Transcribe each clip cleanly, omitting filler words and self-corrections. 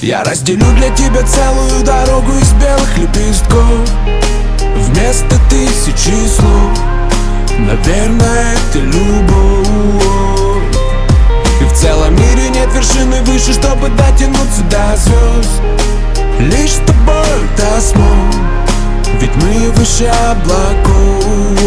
Я разделю для тебя целую дорогу из белых лепестков вместо тысячи слов. Наверное, это любовь. И в целом мире нет вершины выше, чтобы дотянуться до звезд. Лишь с тобой это смог, ведь мы выше облаков.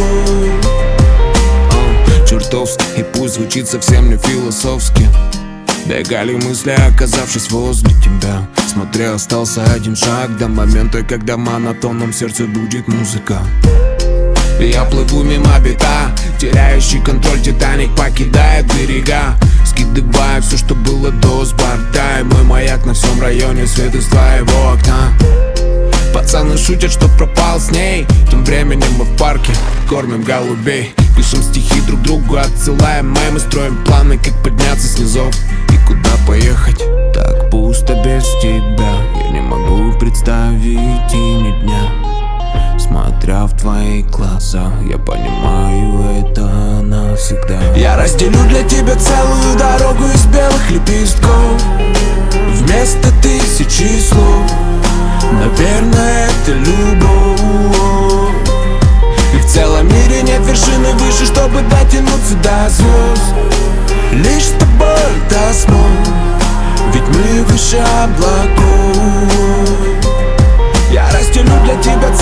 Чертовски, и пусть звучит совсем не философски, бегали мысли, оказавшись возле тебя. Смотря остался один шаг до момента, когда в монотонном сердце будет музыка. Я плыву мимо бита, теряющий контроль Титаник покидает берега, скидывая все, что было до с борта. И мой маяк на всем районе, свет из твоего окна. Пацаны шутят, что пропал с ней. Тем временем мы в парке кормим голубей, пишем стихи друг другу, отсылаем мемы, строим планы, как подняться с низов и куда поехать. Так пусто без тебя, я не могу представить и ни дня. Смотря в твои глаза, я понимаю, это навсегда. Я разделю для тебя целую дорогу из белых лепестков вместо тысячи слов. Наверное, это любовь. И в целом мире нет вершины выше, чтобы дотянуться до звезд. Лишь с тобой это смог, ведь мы выше облаков. Я разделю для тебя